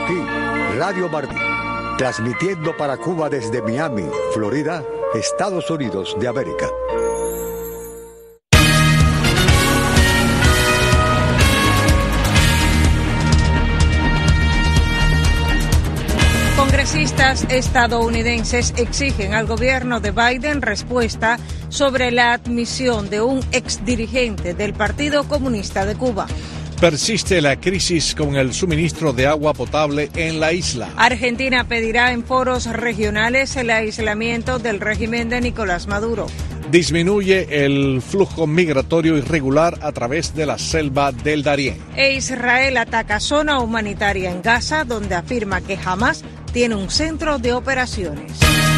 aquí, Radio Martí, transmitiendo para Cuba desde Miami, Florida, Estados Unidos de América. Congresistas estadounidenses exigen al gobierno de Biden respuesta sobre la admisión de un exdirigente del Partido Comunista de Cuba. Persiste la crisis con el suministro de agua potable en la isla. Argentina pedirá en foros regionales el aislamiento del régimen de Nicolás Maduro. Disminuye el flujo migratorio irregular a través de la selva del Darién. E Israel ataca zona humanitaria en Gaza, donde afirma que Hamás tiene un centro de operaciones.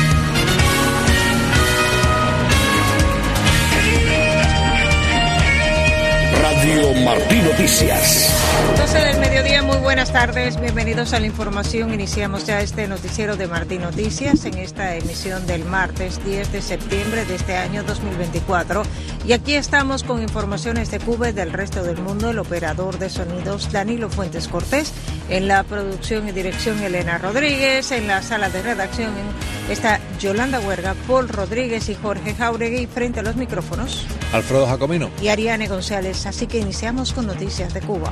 Radio Martí Noticias. 12 del mediodía, muy buenas tardes, bienvenidos a la información. Iniciamos ya este noticiero de Martí Noticias en esta emisión del martes 10 de septiembre de este año 2024. Y aquí estamos con informaciones de Cuba y del resto del mundo. El operador de sonidos Danilo Fuentes Cortés, en la producción y dirección Elena Rodríguez, en la sala de redacción está Yolanda Huerga, Paul Rodríguez y Jorge Jauregui, frente a los micrófonos Alfredo Jacomino y Ariane González. Así que iniciamos con noticias de Cuba.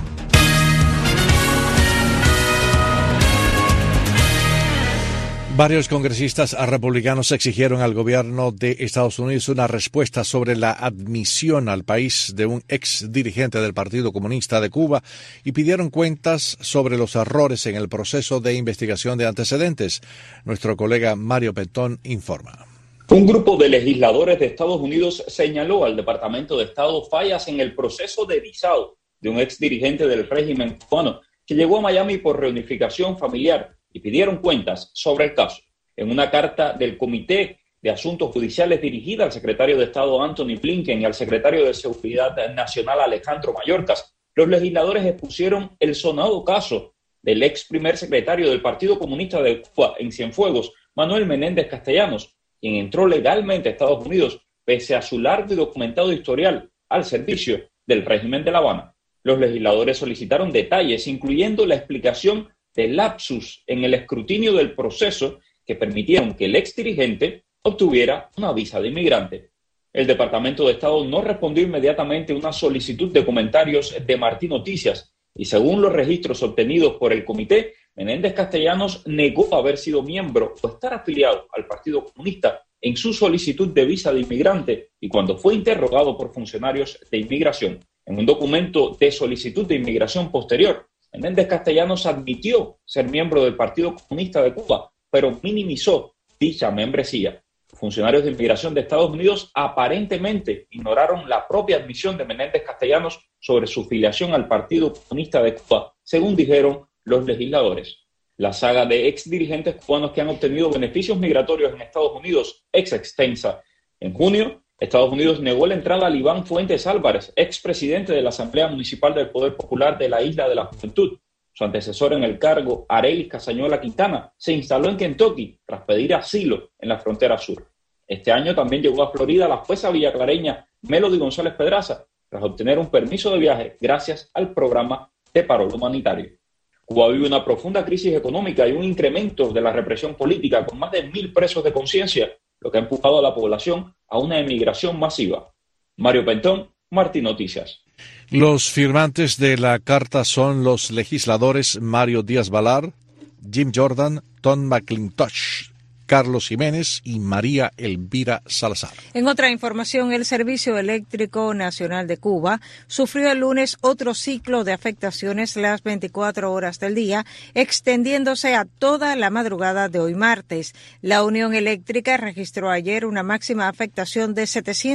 Varios congresistas republicanos exigieron al gobierno de Estados Unidos una respuesta sobre la admisión al país de un ex dirigente del Partido Comunista de Cuba y pidieron cuentas sobre los errores en el proceso de investigación de antecedentes. Nuestro colega Mario Pentón informa. Un grupo de legisladores de Estados Unidos señaló al Departamento de Estado fallas en el proceso de visado de un ex dirigente del régimen cubano que llegó a Miami por reunificación familiar y pidieron cuentas sobre el caso. En una carta del Comité de Asuntos Judiciales dirigida al secretario de Estado Antony Blinken y al secretario de Seguridad Nacional Alejandro Mayorkas, los legisladores expusieron el sonado caso del ex primer secretario del Partido Comunista de Cuba en Cienfuegos, Manuel Menéndez Castellanos, quien entró legalmente a Estados Unidos pese a su largo y documentado historial al servicio del régimen de La Habana. Los legisladores solicitaron detalles, incluyendo la explicación de lapsus en el escrutinio del proceso que permitieron que el ex dirigente obtuviera una visa de inmigrante. El Departamento de Estado no respondió inmediatamente a una solicitud de comentarios de Martí Noticias y según los registros obtenidos por el comité, Menéndez Castellanos negó haber sido miembro o estar afiliado al Partido Comunista en su solicitud de visa de inmigrante y cuando fue interrogado por funcionarios de inmigración. En un documento de solicitud de inmigración posterior, Menéndez Castellanos admitió ser miembro del Partido Comunista de Cuba, pero minimizó dicha membresía. Funcionarios de inmigración de Estados Unidos aparentemente ignoraron la propia admisión de Menéndez Castellanos sobre su filiación al Partido Comunista de Cuba, según dijeron los legisladores. La saga de ex dirigentes cubanos que han obtenido beneficios migratorios en Estados Unidos es extensa. En junio, Estados Unidos negó la entrada a Iván Fuentes Álvarez, expresidente de la Asamblea Municipal del Poder Popular de la Isla de la Juventud. Su antecesor en el cargo, Arelis Casañuela Quintana, se instaló en Kentucky tras pedir asilo en la frontera sur. Este año también llegó a Florida la jueza villaclareña Melody González Pedraza, tras obtener un permiso de viaje gracias al programa de parol humanitario. Cuba vive una profunda crisis económica y un incremento de la represión política con más de 1,000 presos de conciencia, lo que ha empujado a la población a una emigración masiva. Mario Pentón, Martí Noticias. Los firmantes de la carta son los legisladores Mario Díaz-Balart, Jim Jordan, Tom McIntosh, Carlos Jiménez y María Elvira Salazar. En otra información, el Servicio Eléctrico Nacional de Cuba sufrió el lunes otro ciclo de afectaciones las 24 horas del día, extendiéndose a toda la madrugada de hoy martes. La Unión Eléctrica registró ayer una máxima afectación de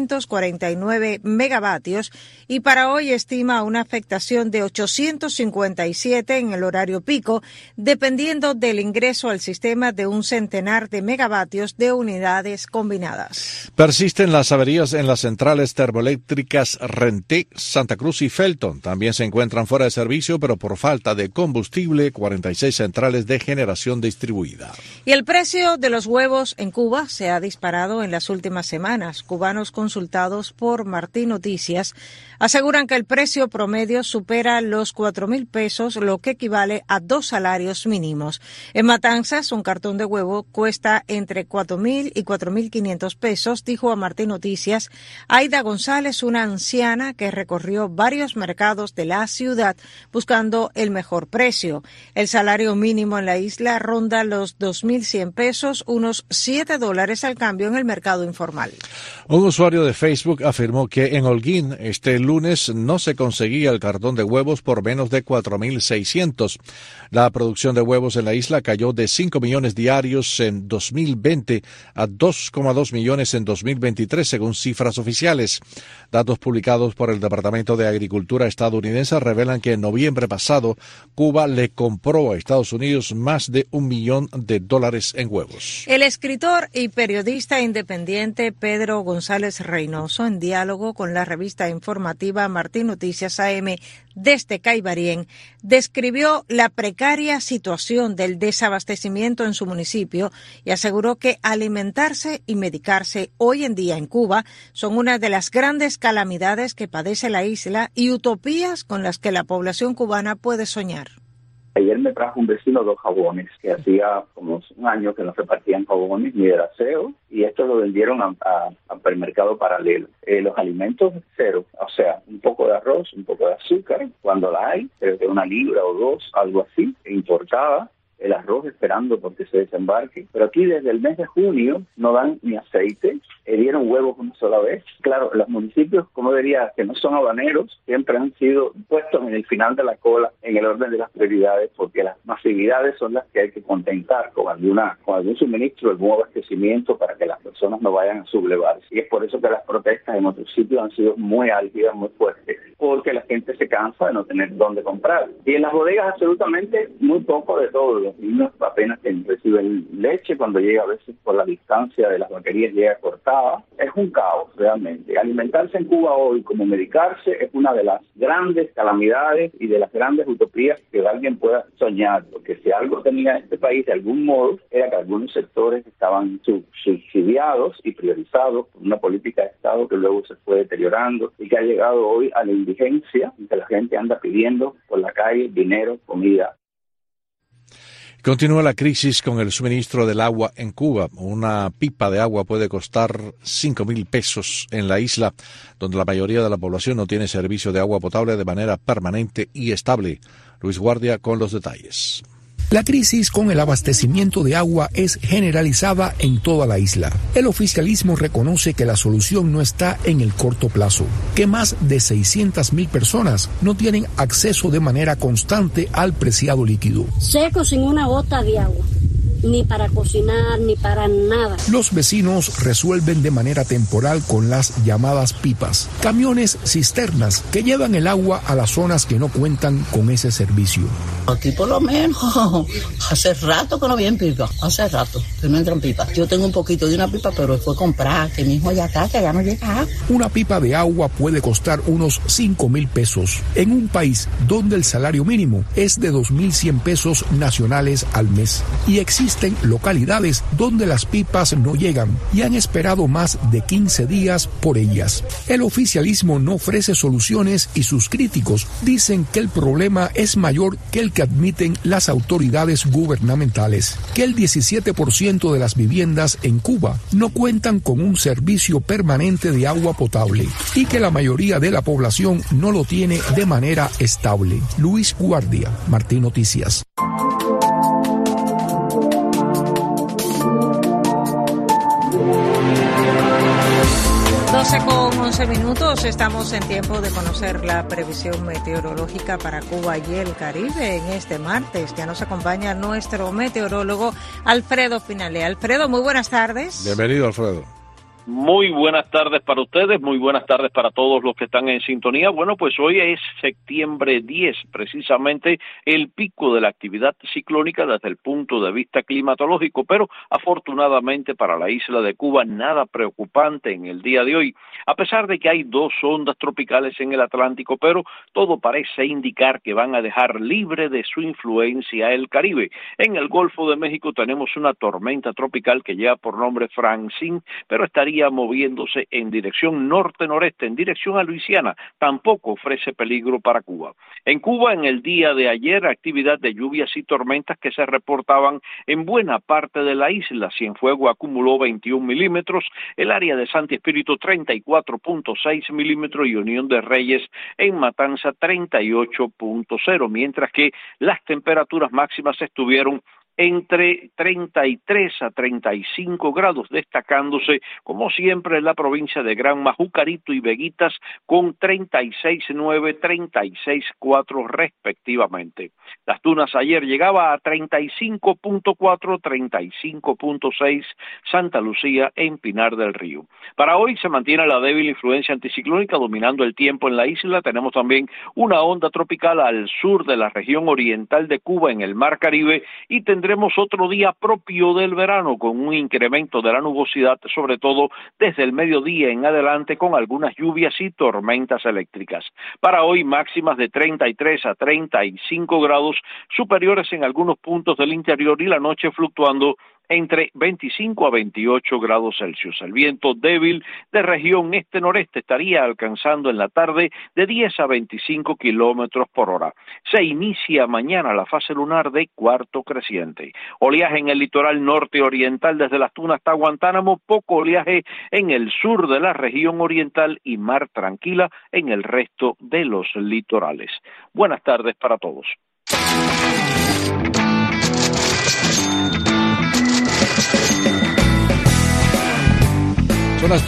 749 megavatios y para hoy estima una afectación de 857 en el horario pico, dependiendo del ingreso al sistema de un centenar de megavatios de unidades combinadas. Persisten las averías en las centrales termoeléctricas Renté, Santa Cruz y Felton. También se encuentran fuera de servicio, pero por falta de combustible, 46 centrales de generación distribuida. Y el precio de los huevos en Cuba se ha disparado en las últimas semanas. Cubanos consultados por Martí Noticias aseguran que el precio promedio supera los 4,000 pesos, lo que equivale a 2 salarios mínimos. En Matanzas, un cartón de huevo cuesta entre 4,000 y 4,500 pesos, dijo a Martín Noticias Aida González, una anciana que recorrió varios mercados de la ciudad buscando el mejor precio. El salario mínimo en la isla ronda los 2,100 pesos, unos $7 al cambio en el mercado informal. Un usuario de Facebook afirmó que en Holguín este lunes no se conseguía el cartón de huevos por menos de 4,600. La producción de huevos en la isla cayó de 5 millones diarios en 2020 a 2,2 millones en 2023, según cifras oficiales. Datos publicados por el Departamento de Agricultura estadounidense revelan que en noviembre pasado Cuba le compró a Estados Unidos más de $1 millón en huevos. El escritor y periodista independiente Pedro González Reynoso, en diálogo con la revista informativa Martín Noticias AM desde Caibarien, describió la precaria situación del desabastecimiento en su municipio y aseguró que alimentarse y medicarse hoy en día en Cuba son una de las grandes calamidades que padece la isla y utopías con las que la población cubana puede soñar. Ayer me trajo un vecino 2 jabones, que hacía como un año que no repartían jabones ni de aseo, y esto lo vendieron a supermercado paralelo. Los alimentos, cero, o sea, un poco de arroz, un poco de azúcar, cuando la hay, creo que 1 libra o 2, algo así, importada. El arroz esperando porque se desembarque. Pero aquí desde el mes de junio no dan ni aceite, dieron huevos una sola vez. Claro, los municipios, como diría, que no son habaneros, siempre han sido puestos en el final de la cola en el orden de las prioridades, porque las masividades son las que hay que contentar con algún suministro, algún abastecimiento para que las personas no vayan a sublevarse. Y es por eso que las protestas en otros sitios han sido muy álgidas, muy fuertes, porque la gente se cansa de no tener dónde comprar. Y en las bodegas absolutamente muy poco de todo. Los niños apenas reciben leche, cuando llega a veces por la distancia de las vaquerías llega cortada. Es un caos realmente. Alimentarse en Cuba hoy como medicarse es una de las grandes calamidades y de las grandes utopías que alguien pueda soñar, porque si algo tenía este país de algún modo era que algunos sectores estaban subsidiados y priorizados por una política de Estado que luego se fue deteriorando y que ha llegado hoy a la indigencia, y que la gente anda pidiendo por la calle dinero, comida. Continúa la crisis con el suministro del agua en Cuba. Una pipa de agua puede costar 5,000 pesos en la isla, donde la mayoría de la población no tiene servicio de agua potable de manera permanente y estable. Luis Guardia con los detalles. La crisis con el abastecimiento de agua es generalizada en toda la isla. El oficialismo reconoce que la solución no está en el corto plazo, que más de 600,000 personas no tienen acceso de manera constante al preciado líquido. Seco sin una gota de agua. Ni para cocinar, ni para nada. Los vecinos resuelven de manera temporal con las llamadas pipas, camiones cisternas que llevan el agua a las zonas que no cuentan con ese servicio. Aquí por lo menos hace rato que no vienen pipas, hace rato que no entran pipas. Yo tengo un poquito de una pipa, pero fue comprar, que mi hijo ya está, que ya no llega. Una pipa de agua puede costar unos 5,000 pesos en un país donde el salario mínimo es de 2,100 pesos nacionales al mes. Y existen localidades donde las pipas no llegan y han esperado más de 15 días por ellas. El oficialismo no ofrece soluciones y sus críticos dicen que el problema es mayor que el que admiten las autoridades gubernamentales, que el 17% de las viviendas en Cuba no cuentan con un servicio permanente de agua potable y que la mayoría de la población no lo tiene de manera estable. Luis Guardia, Martín Noticias. 12:11. Estamos en tiempo de conocer la previsión meteorológica para Cuba y el Caribe en este martes. Ya nos acompaña nuestro meteorólogo Alfredo Finale. Alfredo, muy buenas tardes. Bienvenido, Alfredo. Muy buenas tardes para ustedes, muy buenas tardes para todos los que están en sintonía. Bueno, pues hoy es septiembre 10, precisamente el pico de la actividad ciclónica desde el punto de vista climatológico, pero afortunadamente para la isla de Cuba nada preocupante en el día de hoy, a pesar de que hay 2 ondas tropicales en el Atlántico, pero todo parece indicar que van a dejar libre de su influencia el Caribe. En el Golfo de México tenemos una tormenta tropical que lleva por nombre Francine, pero estaría estaría moviéndose en dirección norte-noreste, en dirección a Luisiana. Tampoco ofrece peligro para Cuba. En Cuba, en el día de ayer, actividad de lluvias y tormentas que se reportaban en buena parte de la isla. Cienfuegos acumuló 21 milímetros, el área de Santi Espíritu 34.6 milímetros y Unión de Reyes en Matanza 38.0, mientras que las temperaturas máximas estuvieron entre 33 a 35 grados, destacándose, como siempre, en la provincia de Granma, Jucarito y Veguitas, con 36.9, 36.4 respectivamente. Las Tunas ayer llegaba a 35.4, 35.6 Santa Lucía en Pinar del Río. Para hoy se mantiene la débil influencia anticiclónica dominando el tiempo en la isla. Tenemos también una onda tropical al sur de la región oriental de Cuba en el Mar Caribe y tendremos otro día propio del verano con un incremento de la nubosidad, sobre todo desde el mediodía en adelante, con algunas lluvias y tormentas eléctricas. Para hoy máximas de 33 a 35 grados, superiores en algunos puntos del interior y la noche fluctuando entre 25 a 28 grados Celsius. El viento débil de región este-noreste estaría alcanzando en la tarde de 10 a 25 kilómetros por hora. Se inicia mañana la fase lunar de cuarto creciente. Oleaje en el litoral norte oriental desde Las Tunas hasta Guantánamo, poco oleaje en el sur de la región oriental y mar tranquila en el resto de los litorales. Buenas tardes para todos. Son las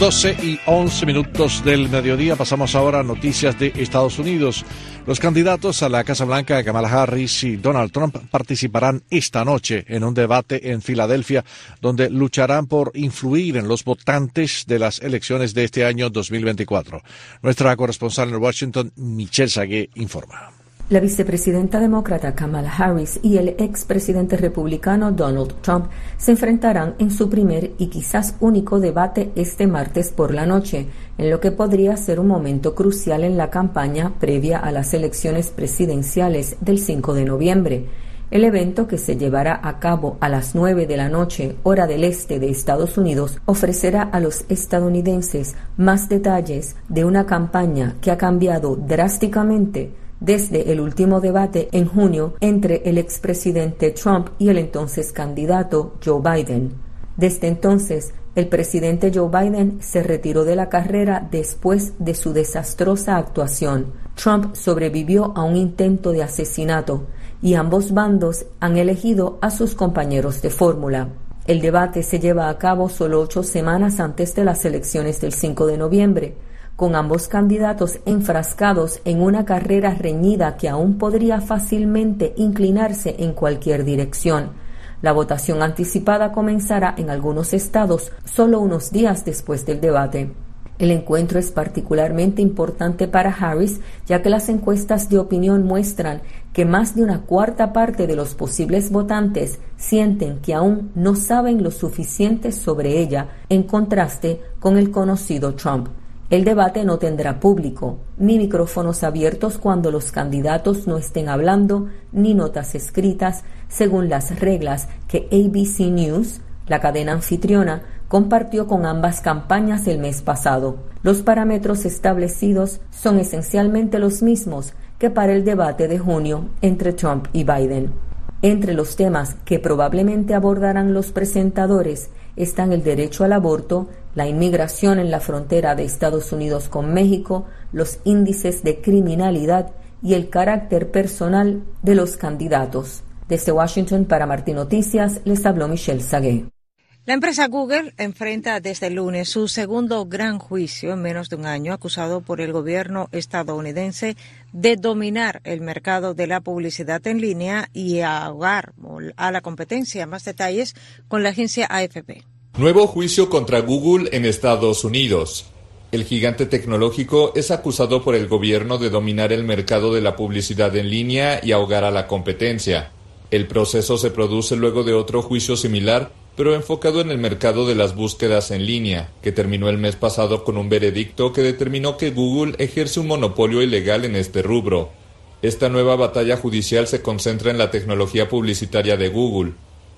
12:11 del mediodía. Pasamos ahora a noticias de Estados Unidos. Los candidatos a la Casa Blanca, Kamala Harris y Donald Trump, participarán esta noche en un debate en Filadelfia, donde lucharán por influir en los votantes de las elecciones de este año 2024. Nuestra corresponsal en Washington, Michelle Sagué, informa. La vicepresidenta demócrata Kamala Harris y el expresidente republicano Donald Trump se enfrentarán en su primer y quizás único debate este martes por la noche, en lo que podría ser un momento crucial en la campaña previa a las elecciones presidenciales del 5 de noviembre. El evento, que se llevará a cabo a las 9 de la noche, hora del este de Estados Unidos, ofrecerá a los estadounidenses más detalles de una campaña que ha cambiado drásticamente desde el último debate en junio entre el expresidente Trump y el entonces candidato Joe Biden. Desde entonces, el presidente Joe Biden se retiró de la carrera después de su desastrosa actuación. Trump sobrevivió a un intento de asesinato y ambos bandos han elegido a sus compañeros de fórmula. El debate se lleva a cabo solo 8 semanas antes de las elecciones del 5 de noviembre. Con ambos candidatos enfrascados en una carrera reñida que aún podría fácilmente inclinarse en cualquier dirección. La votación anticipada comenzará en algunos estados solo unos días después del debate. El encuentro es particularmente importante para Harris, ya que las encuestas de opinión muestran que más de una cuarta parte de los posibles votantes sienten que aún no saben lo suficiente sobre ella, en contraste con el conocido Trump. El debate no tendrá público, ni micrófonos abiertos cuando los candidatos no estén hablando, ni notas escritas, según las reglas que ABC News, la cadena anfitriona, compartió con ambas campañas el mes pasado. Los parámetros establecidos son esencialmente los mismos que para el debate de junio entre Trump y Biden. Entre los temas que probablemente abordarán los presentadores están el derecho al aborto, la inmigración en la frontera de Estados Unidos con México, los índices de criminalidad y el carácter personal de los candidatos. Desde Washington para Martín Noticias, les habló Michelle Sagué. La empresa Google enfrenta desde el lunes su segundo gran juicio en menos de un año, acusado por el gobierno estadounidense de dominar el mercado de la publicidad en línea y ahogar a la competencia. Más detalles con la agencia AFP. Nuevo juicio contra Google en Estados Unidos. El gigante tecnológico es acusado por el gobierno de dominar el mercado de la publicidad en línea y ahogar a la competencia. El proceso se produce luego de otro juicio similar, pero enfocado en el mercado de las búsquedas en línea, que terminó el mes pasado con un veredicto que determinó que Google ejerce un monopolio ilegal en este rubro. Esta nueva batalla judicial se concentra en la tecnología publicitaria de Google.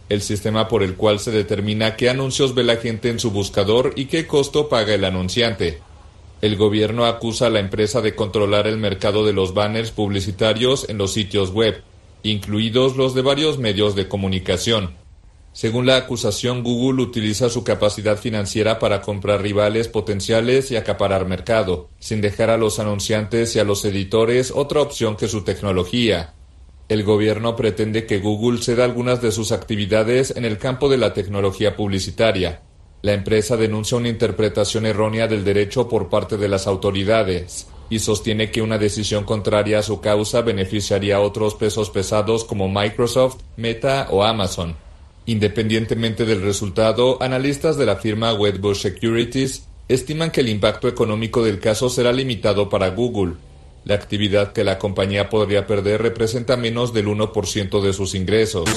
el sistema por el cual se determina qué anuncios ve la gente en su buscador y qué costo paga el anunciante. El gobierno acusa a la empresa de controlar el mercado de los banners publicitarios en los sitios web, incluidos los de varios medios de comunicación. Según la acusación, Google utiliza su capacidad financiera para comprar rivales potenciales y acaparar mercado, sin dejar a los anunciantes y a los editores otra opción que su tecnología. El gobierno pretende que Google ceda algunas de sus actividades en el campo de la tecnología publicitaria. La empresa denuncia una interpretación errónea del derecho por parte de las autoridades y sostiene que una decisión contraria a su causa beneficiaría a otros pesos pesados como Microsoft, Meta o Amazon. Independientemente del resultado, analistas de la firma Wedbush Securities estiman que el impacto económico del caso será limitado para Google. La actividad que la compañía podría perder representa menos del 1% de sus ingresos.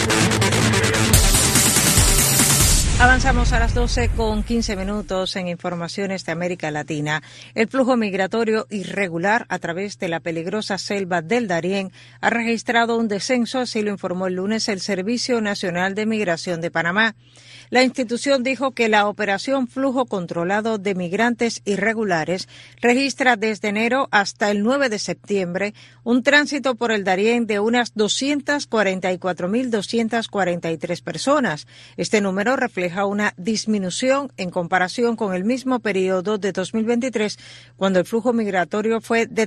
Avanzamos a las 12:15 en informaciones de América Latina. El flujo migratorio irregular a través de la peligrosa selva del Darién ha registrado un descenso, así lo informó el lunes el Servicio Nacional de Migración de Panamá. La institución dijo que la operación Flujo Controlado de Migrantes Irregulares registra desde enero hasta el 9 de septiembre un tránsito por el Darién de unas 244.243 personas. Este número refleja una disminución en comparación con el mismo periodo de 2023, cuando el flujo migratorio fue de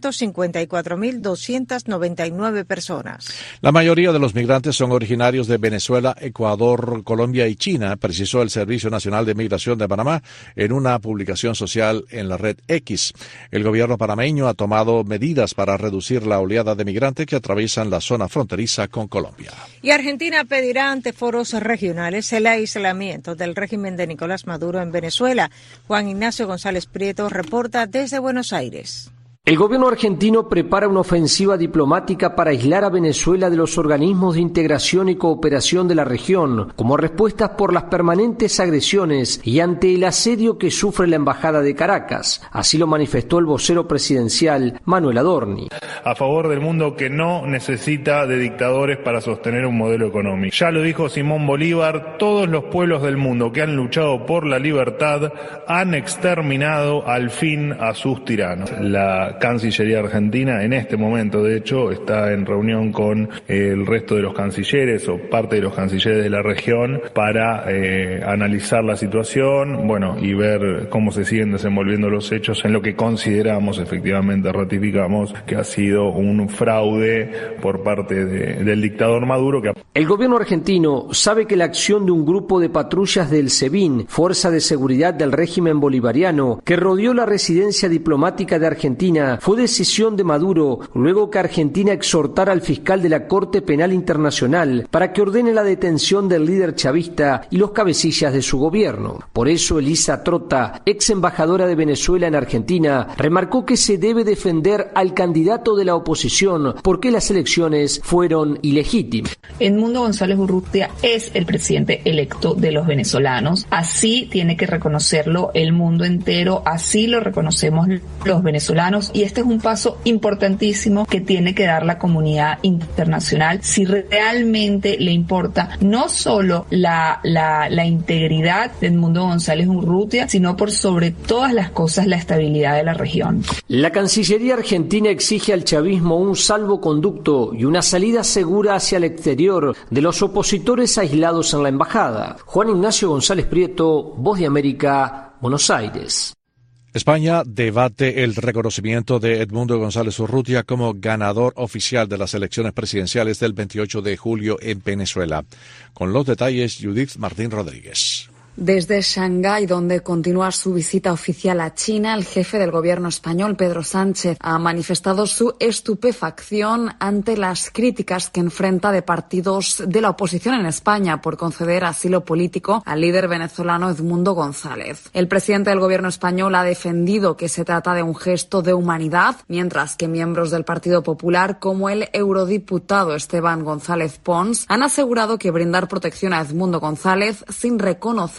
354.299 personas. La mayoría de los migrantes son originarios de Venezuela, Ecuador, Colombia y China, precisó el Servicio Nacional de Migración de Panamá en una publicación social en la red X. El gobierno panameño ha tomado medidas para reducir la oleada de migrantes que atraviesan la zona fronteriza con Colombia. Y Argentina pedirá ante foros regionales el aislamiento del régimen de Nicolás Maduro en Venezuela. Juan Ignacio González Prieto reporta desde Buenos Aires. El gobierno argentino prepara una ofensiva diplomática para aislar a Venezuela de los organismos de integración y cooperación de la región, como respuestas por las permanentes agresiones y ante el asedio que sufre la Embajada de Caracas. Así lo manifestó el vocero presidencial, Manuel Adorni. A favor del mundo que no necesita de dictadores para sostener un modelo económico. Ya lo dijo Simón Bolívar, todos los pueblos del mundo que han luchado por la libertad han exterminado al fin a sus tiranos. La Cancillería Argentina en este momento, de hecho, está en reunión con el resto de los cancilleres o parte de los cancilleres de la región para analizar la situación, y ver cómo se siguen desenvolviendo los hechos en lo que consideramos, efectivamente ratificamos, que ha sido un fraude por parte del dictador Maduro. El gobierno argentino sabe que la acción de un grupo de patrullas del SEBIN, Fuerza de Seguridad del Régimen Bolivariano, que rodeó la residencia diplomática de Argentina, fue decisión de Maduro, luego que Argentina exhortara al fiscal de la Corte Penal Internacional para que ordene la detención del líder chavista y los cabecillas de su gobierno. Por eso Elisa Trota, ex embajadora de Venezuela en Argentina, remarcó que se debe defender al candidato de la oposición porque las elecciones fueron ilegítimas. Edmundo González Urrutia es el presidente electo de los venezolanos. Así tiene que reconocerlo el mundo entero, así lo reconocemos los venezolanos. Y este es un paso importantísimo que tiene que dar la comunidad internacional si realmente le importa no solo la integridad de Edmundo González Urrutia, sino por sobre todas las cosas la estabilidad de la región. La Cancillería argentina exige al chavismo un salvoconducto y una salida segura hacia el exterior de los opositores aislados en la embajada. Juan Ignacio González Prieto, Voz de América, Buenos Aires. España debate el reconocimiento de Edmundo González Urrutia como ganador oficial de las elecciones presidenciales del 28 de julio en Venezuela. Con los detalles, Judith Martín Rodríguez. Desde Shanghái, donde continúa su visita oficial a China, el jefe del gobierno español, Pedro Sánchez, ha manifestado su estupefacción ante las críticas que enfrenta de partidos de la oposición en España por conceder asilo político al líder venezolano Edmundo González. El presidente del gobierno español ha defendido que se trata de un gesto de humanidad, mientras que miembros del Partido Popular, como el eurodiputado Esteban González Pons, han asegurado que brindar protección a Edmundo González sin reconocer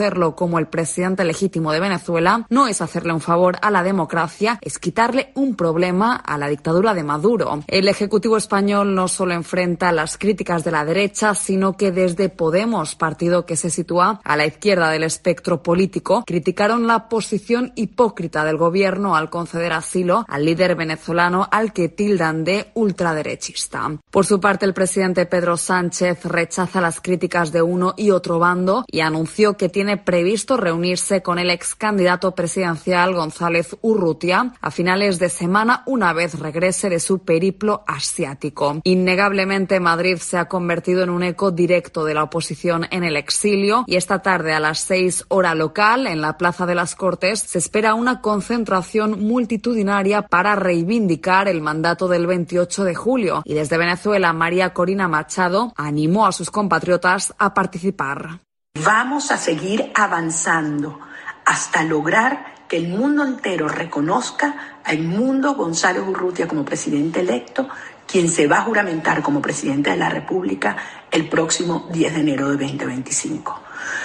reconocerlo como el presidente legítimo de Venezuela no es hacerle un favor a la democracia, es quitarle un problema a la dictadura de Maduro. El Ejecutivo español no solo enfrenta las críticas de la derecha, sino que desde Podemos, partido que se sitúa a la izquierda del espectro político, criticaron la posición hipócrita del gobierno al conceder asilo al líder venezolano al que tildan de ultraderechista. Por su parte, el presidente Pedro Sánchez rechaza las críticas de uno y otro bando y anunció que tiene previsto reunirse con el ex candidato presidencial González Urrutia a finales de semana una vez regrese de su periplo asiático. Innegablemente, Madrid se ha convertido en un eco directo de la oposición en el exilio y esta tarde a las 6 hora local en la Plaza de las Cortes se espera una concentración multitudinaria para reivindicar el mandato del 28 de julio y desde Venezuela María Corina Machado animó a sus compatriotas a participar. Vamos a seguir avanzando hasta lograr que el mundo entero reconozca a Edmundo González Urrutia como presidente electo, quien se va a juramentar como presidente de la República el próximo 10 de enero de 2025.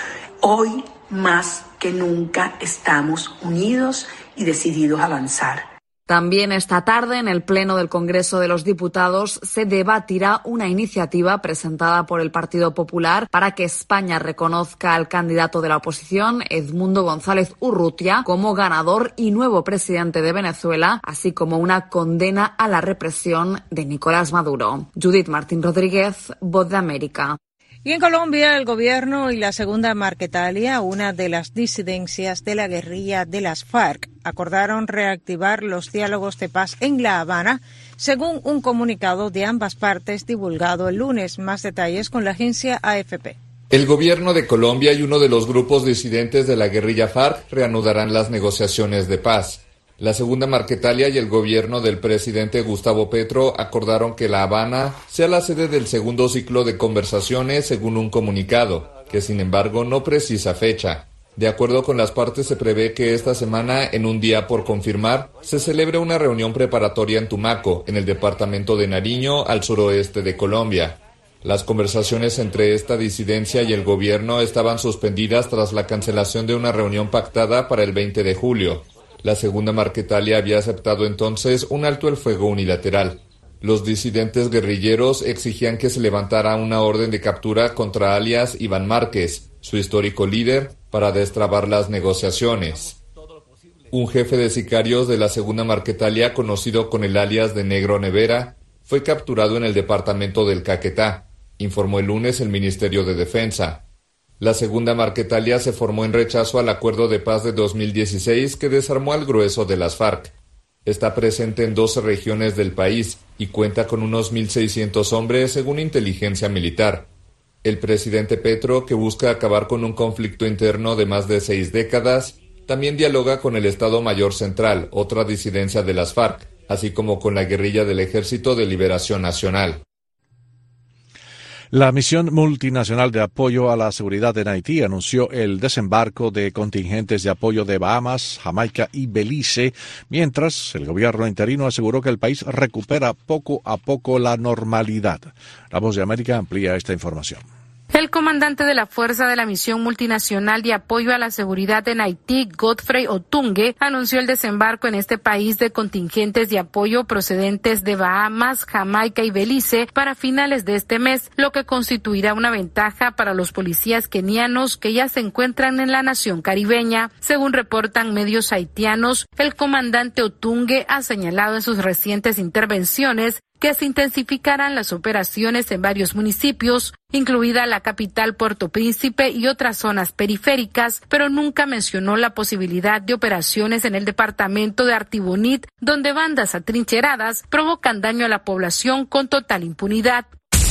Hoy, más que nunca, estamos unidos y decididos a avanzar. También esta tarde, en el Pleno del Congreso de los Diputados, se debatirá una iniciativa presentada por el Partido Popular para que España reconozca al candidato de la oposición, Edmundo González Urrutia, como ganador y nuevo presidente de Venezuela, así como una condena a la represión de Nicolás Maduro. Judith Martín Rodríguez, Voz de América. Y en Colombia, el gobierno y la Segunda Marquetalia, una de las disidencias de la guerrilla de las FARC, acordaron reactivar los diálogos de paz en La Habana, según un comunicado de ambas partes divulgado el lunes. Más detalles con la agencia AFP. El gobierno de Colombia y uno de los grupos disidentes de la guerrilla FARC reanudarán las negociaciones de paz. La Segunda Marquetalia y el gobierno del presidente Gustavo Petro acordaron que La Habana sea la sede del segundo ciclo de conversaciones, según un comunicado, que sin embargo no precisa fecha. De acuerdo con las partes, se prevé que esta semana, en un día por confirmar, se celebre una reunión preparatoria en Tumaco, en el departamento de Nariño, al suroeste de Colombia. Las conversaciones entre esta disidencia y el gobierno estaban suspendidas tras la cancelación de una reunión pactada para el 20 de julio. La Segunda Marquetalia había aceptado entonces un alto el fuego unilateral. Los disidentes guerrilleros exigían que se levantara una orden de captura contra alias Iván Márquez, su histórico líder, para destrabar las negociaciones. Un jefe de sicarios de la Segunda Marquetalia, conocido con el alias de Negro Nevera, fue capturado en el departamento del Caquetá, informó el lunes el Ministerio de Defensa. La Segunda Marquetalia se formó en rechazo al acuerdo de paz de 2016 que desarmó al grueso de las FARC. Está presente en 12 regiones del país y cuenta con unos 1.600 hombres según inteligencia militar. El presidente Petro, que busca acabar con un conflicto interno de más de 6 décadas, también dialoga con el Estado Mayor Central, otra disidencia de las FARC, así como con la guerrilla del Ejército de Liberación Nacional. La misión multinacional de apoyo a la seguridad en Haití anunció el desembarco de contingentes de apoyo de Bahamas, Jamaica y Belice, mientras el gobierno interino aseguró que el país recupera poco a poco la normalidad. La Voz de América amplía esta información. El comandante de la Fuerza de la Misión Multinacional de Apoyo a la Seguridad en Haití, Godfrey Otunge, anunció el desembarco en este país de contingentes de apoyo procedentes de Bahamas, Jamaica y Belice para finales de este mes, lo que constituirá una ventaja para los policías kenianos que ya se encuentran en la nación caribeña. Según reportan medios haitianos, el comandante Otunge ha señalado en sus recientes intervenciones que se intensificarán las operaciones en varios municipios, incluida la capital Puerto Príncipe y otras zonas periféricas, pero nunca mencionó la posibilidad de operaciones en el departamento de Artibonite, donde bandas atrincheradas provocan daño a la población con total impunidad.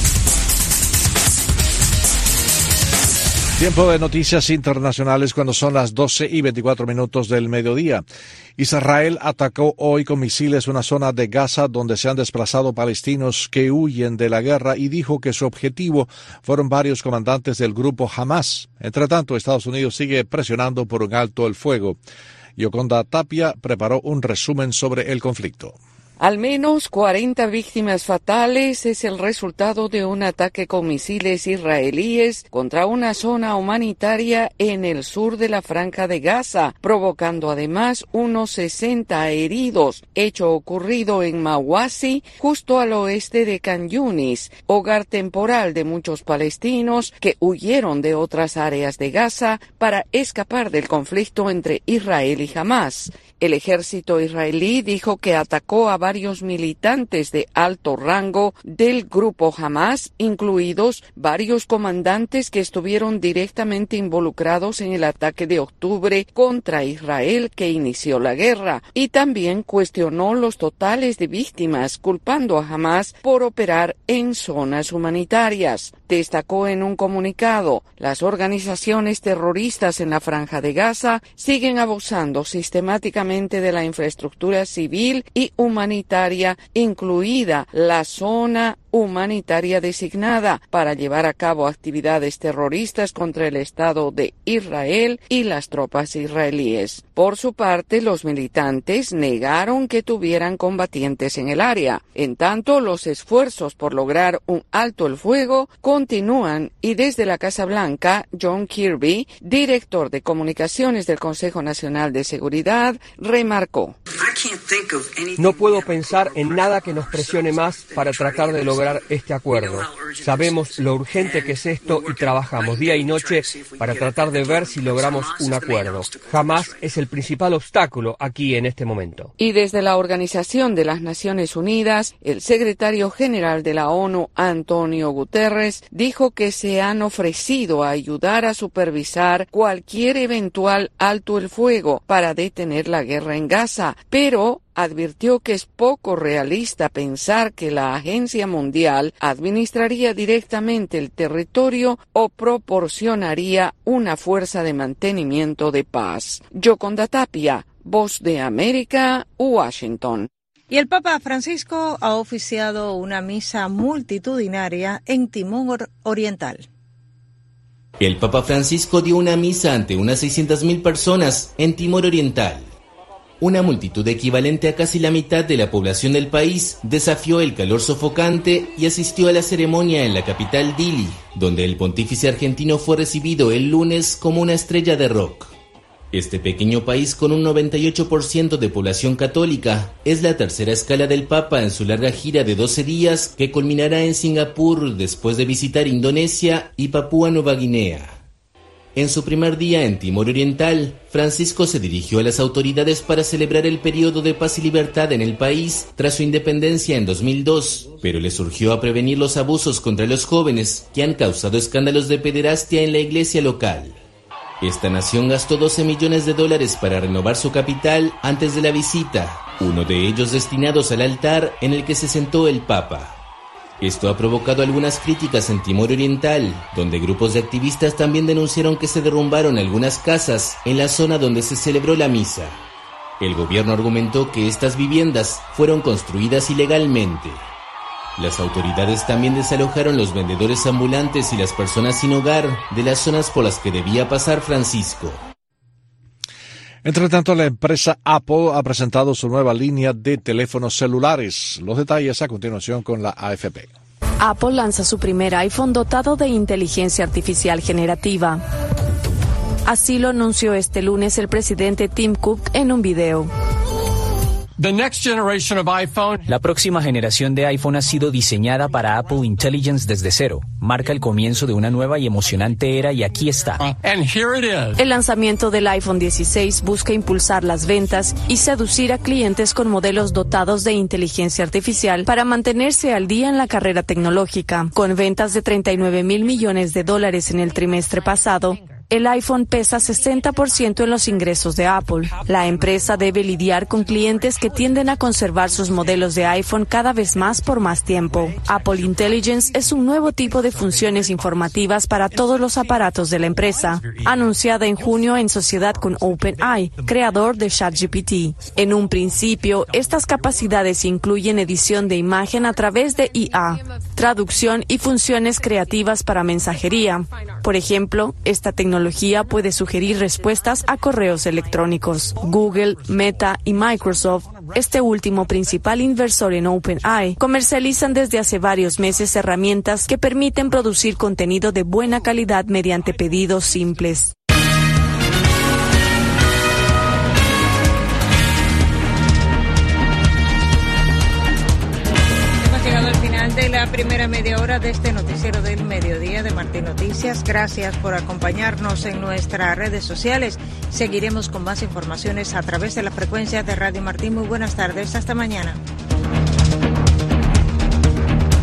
Tiempo de noticias internacionales cuando son las 12:24 del mediodía. Israel atacó hoy con misiles una zona de Gaza donde se han desplazado palestinos que huyen de la guerra y dijo que su objetivo fueron varios comandantes del grupo Hamas. Entre tanto, Estados Unidos sigue presionando por un alto el fuego. Yoconda Tapia preparó un resumen sobre el conflicto. Al menos 40 víctimas fatales es el resultado de un ataque con misiles israelíes contra una zona humanitaria en el sur de la Franja de Gaza, provocando además unos 60 heridos, hecho ocurrido en Mawasi, justo al oeste de Khan Yunis, hogar temporal de muchos palestinos que huyeron de otras áreas de Gaza para escapar del conflicto entre Israel y Hamás. El ejército israelí dijo que atacó a varios militantes de alto rango del grupo Hamás, incluidos varios comandantes que estuvieron directamente involucrados en el ataque de octubre contra Israel que inició la guerra, y también cuestionó los totales de víctimas, culpando a Hamás por operar en zonas humanitarias. Destacó en un comunicado: las organizaciones terroristas en la Franja de Gaza siguen abusando sistemáticamente de la infraestructura civil y humanitaria, incluida la zona humanitaria designada, para llevar a cabo actividades terroristas contra el Estado de Israel y las tropas israelíes. Por su parte, los militantes negaron que tuvieran combatientes en el área. En tanto, los esfuerzos por lograr un alto el fuego continúan, y desde la Casa Blanca, John Kirby, director de comunicaciones del Consejo Nacional de Seguridad, remarcó: no puedo pensar en nada que nos presione más para tratar de lograr este acuerdo. Sabemos lo urgente que es esto y trabajamos día y noche para tratar de ver si logramos un acuerdo. Hamás es el principal obstáculo aquí en este momento. Y desde la Organización de las Naciones Unidas, el secretario general de la ONU, Antonio Guterres, dijo que se han ofrecido a ayudar a supervisar cualquier eventual alto el fuego para detener la guerra en Gaza, pero advirtió que es poco realista pensar que la Agencia Mundial administraría directamente el territorio o proporcionaría una fuerza de mantenimiento de paz. Yoconda Tapia, Voz de América, Washington. Y el Papa Francisco ha oficiado una misa multitudinaria en Timor Oriental. El Papa Francisco dio una misa ante unas 600.000 personas en Timor Oriental. Una multitud equivalente a casi la mitad de la población del país desafió el calor sofocante y asistió a la ceremonia en la capital Dili, donde el pontífice argentino fue recibido el lunes como una estrella de rock. Este pequeño país, con un 98% de población católica, es la tercera escala del Papa en su larga gira de 12 días que culminará en Singapur después de visitar Indonesia y Papúa Nueva Guinea. En su primer día en Timor Oriental, Francisco se dirigió a las autoridades para celebrar el periodo de paz y libertad en el país tras su independencia en 2002, pero le surgió a prevenir los abusos contra los jóvenes que han causado escándalos de pederastia en la iglesia local. Esta nación gastó $12 millones para renovar su capital antes de la visita, uno de ellos destinados al altar en el que se sentó el Papa. Esto ha provocado algunas críticas en Timor Oriental, donde grupos de activistas también denunciaron que se derrumbaron algunas casas en la zona donde se celebró la misa. El gobierno argumentó que estas viviendas fueron construidas ilegalmente. Las autoridades también desalojaron los vendedores ambulantes y las personas sin hogar de las zonas por las que debía pasar Francisco. Entre tanto, la empresa Apple ha presentado su nueva línea de teléfonos celulares. Los detalles a continuación con la AFP. Apple lanza su primer iPhone dotado de inteligencia artificial generativa. Así lo anunció este lunes el presidente Tim Cook en un video. La próxima generación de iPhone ha sido diseñada para Apple Intelligence desde cero. Marca el comienzo de una nueva y emocionante era y aquí está. El lanzamiento del iPhone 16 busca impulsar las ventas y seducir a clientes con modelos dotados de inteligencia artificial para mantenerse al día en la carrera tecnológica. Con ventas de $39 mil millones en el trimestre pasado, el iPhone pesa 60% en los ingresos de Apple. La empresa debe lidiar con clientes que tienden a conservar sus modelos de iPhone cada vez más por más tiempo. Apple Intelligence es un nuevo tipo de funciones informativas para todos los aparatos de la empresa, anunciada en junio en sociedad con OpenAI, creador de ChatGPT. En un principio, estas capacidades incluyen edición de imagen a través de IA, traducción y funciones creativas para mensajería. Por ejemplo, esta tecnología puede sugerir respuestas a correos electrónicos. Google, Meta y Microsoft este último principal inversor en OpenAI, comercializan desde hace varios meses herramientas que permiten producir contenido de buena calidad mediante pedidos simples. De la primera media hora de este noticiero del mediodía de Martín Noticias. Gracias por acompañarnos en nuestras redes sociales. Seguiremos con más informaciones a través de la frecuencia de Radio Martín. Muy buenas tardes. Hasta mañana.